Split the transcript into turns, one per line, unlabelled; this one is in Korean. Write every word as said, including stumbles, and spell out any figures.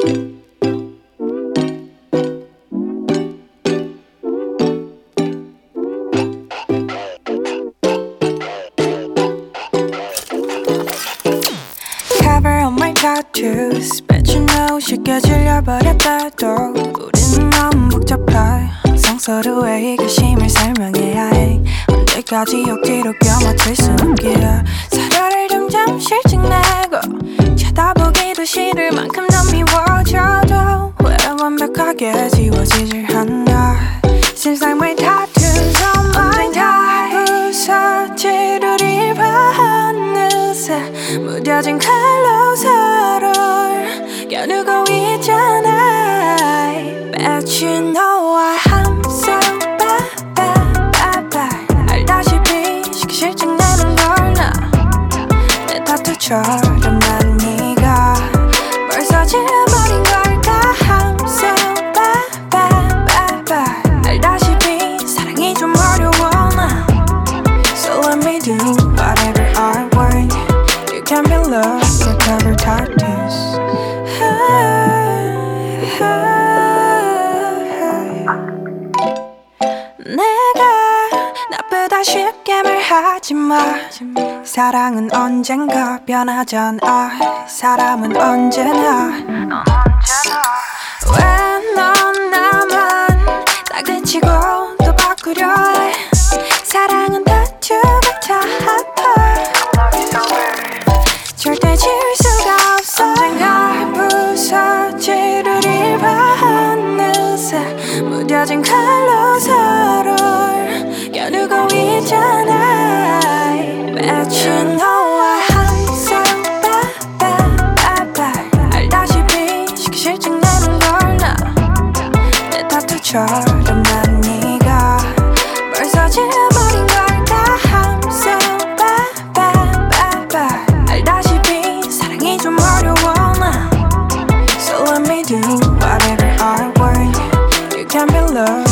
Cover on my tattoos Bet you know 쉽게 질려버렸다도 우리는 너무 복잡해 항상 서로의 이기심을 설명해야 해 언제까지 억지로 껴맞출 순 없기에 서로를 점점 실증내고 쳐다보기도 싫을 만큼 넌 미워져도 왜 완벽하게 지워지질 않나 신상물 tattoos on my thighs 부서지를 입어느새 무뎌진 칼로 서로를 겨누고 있잖아 Bet you know I'm so bad, bad, bad, bad 알다시피 쉽게 실증내는 걸 나 내 타투처럼 난 네가 벌써 질려버린 걸까 I'm so bad, bad, bad, bad 알다시피 사랑이 좀 어려워 나 So let me do whatever I want You can be loved or cover tattoos 내가 나쁘다 쉽게 말하지마 사랑은 언젠가 변하잖아 사람은 언제나 왜 넌 나만 딱 그치고 또 바꾸려 해 사랑은 다투 같아 절대 지울 수가 없어 언젠가 부서지를 입어느새 무뎌진 칼로 서로를 겨누고 있잖아 Bet you know I'm so bad, bad, bad, bad 알다시피 쉽게 실증내는 걸 나 내 타투처럼 난 네가 벌써 질려버린 걸까 I'm so bad, bad, bad, bad 알다시피 사랑이 좀 어려워 나 So let me do whatever I want You can be loved